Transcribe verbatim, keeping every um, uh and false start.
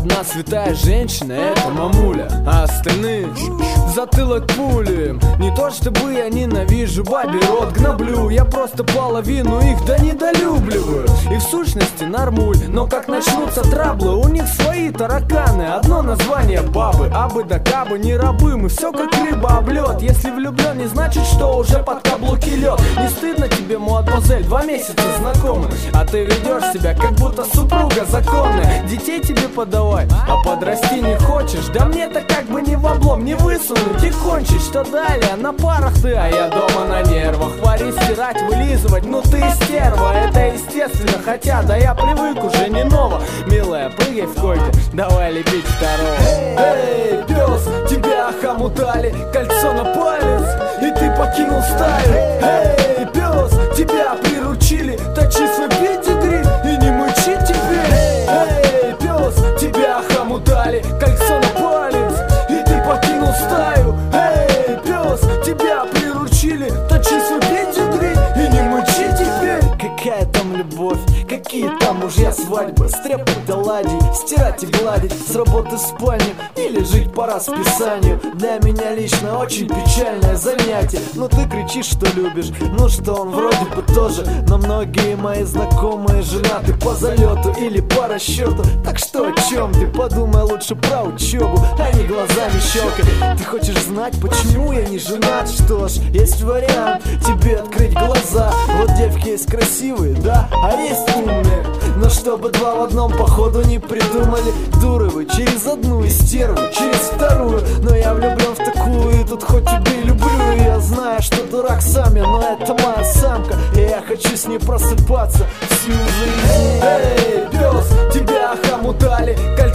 одна святая женщина, это мамуля, а остальные в затылок пули. Не то чтобы я ненавижу бабий рот, гноблю, я просто половину их да недолюбливаю. И в сущности нормуль, но как начнутся траблы, у них свои тараканы, одно название бабы. Абы да кабы, не рабы, мы все как рыба об лед. Если влюблен, не значит, что уже под каблуки лед. Не стыдно тебе, мадемуазель, два месяца знакомы, а ты ведешь себя, как будто супруга законная. Детей тебе подавай, а подрасти не хочешь? Да мне-то как бы не в облом, не высунуть и кончить. Что далее? На парах ты, а я дома на нервах. Варить, стирать, вылизывать, ну ты стерва. Это естественно, хотя да я привык уже не ново. Милая, прыгай в койку, давай лепить второго. Эй, пес, тебя охомутали, кольцо на палец, и ты покинул стаю. Эй, пес, тебя приручили, точи свой педигри и не мычи теперь. Эй, пес, тебя охомутали, кольцо на палец, и ты покинул стаю. Эй, пес, тебя приручили, точи свой педигри и не мычи теперь. Какая там любовь, какие там мужья, свадьбы, стряпать до ладей, стирать и гладить, с работы в спальню или жить по расписанию. Для меня лично очень печальное занятие. Но ты кричишь, что любишь, ну что он вроде бы тоже. Но многие мои знакомые женаты по залету или по расчету. Так что о чем ты? Подумай лучше про учебу, а не глазами щелкай. Ты хочешь знать, почему я не женат? Что ж, есть вариант тебе открыть глаза. Вот девки есть красивые, да, а есть умные. Но чтобы два в одном походу не придумали. Дуры вы через одну и стерву, через вторую. Но я влюблен в такую, и тут хоть тебе и люблю. И я знаю, что дурак сам я, но это моя самка, и я хочу с ней просыпаться всю жизнь. Эй, пес, тебя охомутали,